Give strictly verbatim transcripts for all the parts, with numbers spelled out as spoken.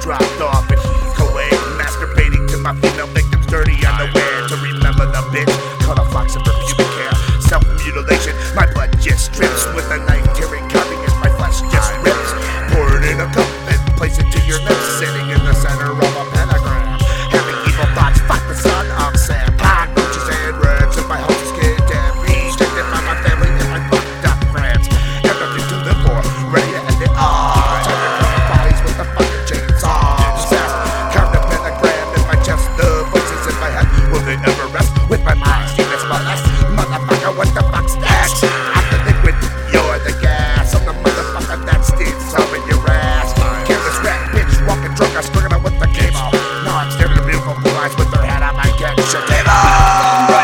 dropped off and he's away, masturbating to my female victims' dirty underwear. To remember the bitch called a fox of her pubic hair. Self-mutilation, my blood just drips with a knife tearing, carving as my flesh just rips. Pour it in a cup and place it to your lips, sitting in the center of a pentagram. Having evil thoughts, fuck the sun, I'm Sam. Cockroaches and rats in my house is condemned. Restricted by my family and my fucked up friends. Have nothing to live for, ready to end it all. Time to cut my bodies with a fucking chainsaw. Obsessed, carved a pentagram in my chest. The voices in my head, will they ever rest? With my mind, see this molest. Motherfucker, what the fuck's next? I'm the liquid, you're the gas. I'm the motherfucker that stinks up in your ass. Careless rat bitch, walking drunk, I strung out with the cable. Now I'm staring at beautiful blue eyes with her head on my kitchen table.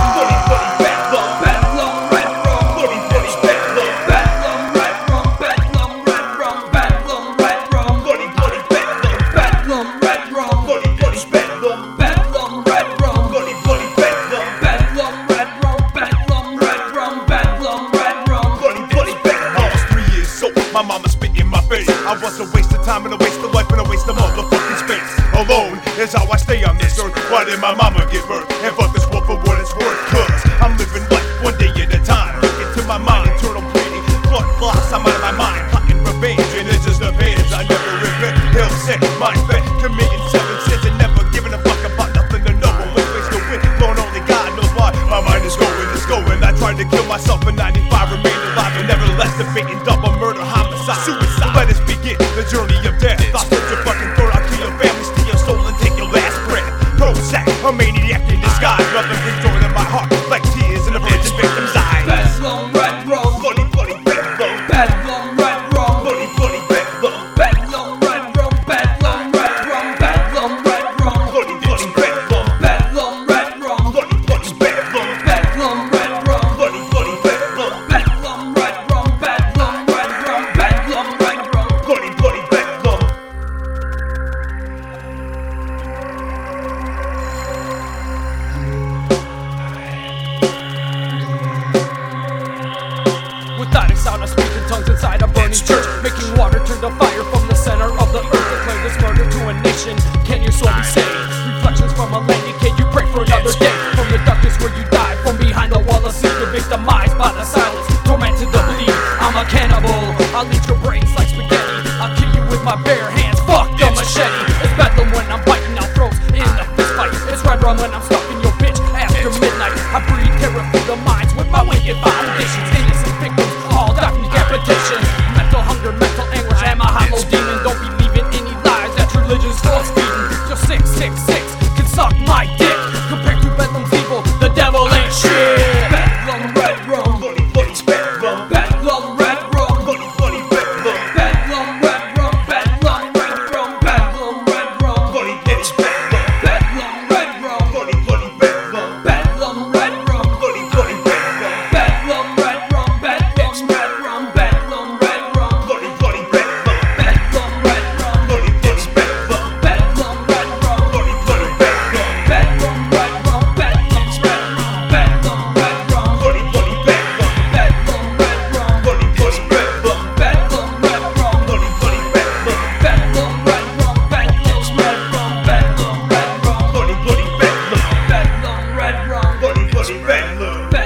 My mama spit in my face. I was a waste of time and a waste of life and a waste of motherfucking space. Alone is how I stay on this earth. Why did my mama give birth? And fuck this world for what it's worth. Cause I'm living life one day at a time. Look into my mind, eternal bleeding, blood loss, I'm out of my mind. Plotting revenge and it's just the page I never repent. Hell sick, mind fed, committing seven sins and never giving a fuck about nothing to no one. Which ways to win, Lord only God knows why. My mind is going, it's going. I tried to kill myself in ninety-five, remained alive and nevertheless debating double murder, homicide, suicide. Let us begin the journey of death. I'll split your fucking throat, I'll kill your family, steal your soul and take your last breath. Prozac, a maniac in disguise. Nothing brings joy to my heart like tears in a virgin victim's eyes. Bedlam, red rose, bloody, bloody bedlam. bedlam, red rose, Bloody, bloody bedlam. bedlam, red rose, bedlam, red rose, bedlam, red rose, Bloody, bloody bedlam. bedlam, red rose, Bloody, bloody bedlam. bedlam, red rose, Bloody, bloody bedlam. bedlam, red rose, bedlam, red rose, bedlam, red rose. Bloody, bloody bedlam. Without a sound, I speak in tongues inside a burning church, making water turn to fire from the center of the earth. Declare this murder to a nation. Can your soul be saved? Reflections from a landing. Can you pray for another day? From the darkness where you die, from behind the wall of sleep, you're victimized by the silence, tormented to bleed. I'm a cannibal. I'll eat your brains like spaghetti. I'll kill you with my bare hands. Fuck the machete. It's bedlam when I'm biting out throats in the fist fight. It's red rum when I'm stuck in your bitch after midnight. I breathe terror through the minds with my wicked foundations. Innocent victims, all die from decapitation. Mental hunger, mental anguish, I'm a hollow demon. Don't believe in any lies that religion's force feeding. Just six six six can suck my dick. Compared to Bedlam's evil, the devil ain't shit. Bedlam, red rose, Bloody, bloody bedlam. bedlam, red rose, Bloody, bloody bedlam. bedlam, red rose, bedlam, red rose, bedlam, red rose, Bloody, bloody bedlam. bedlam, red rose, Bloody, bloody bedlam. bedlam, red rose, Bloody, bloody bedlam. bedlam, red rose, bedlam, red rose, bedlam, red rose, Bloody, bloody bedlam. bedlam, red rose, Bloody, bloody bedlam. bedlam, red rose, Bloody, bloody bedlam. bedlam, red rose, bedlam, red rose, bedlam, red rose, Bloody, bloody bedlam. bedlam, red rose, Bloody, bloody bedlam. bedlam, red rose, Bloody, bloody bedlam. bedlam, red rose, bedlam, red rose, bedlam, red rose, Bloody, bloody bedlam. bedlam, red rose, Bloody, bloody bedlam. bedlam,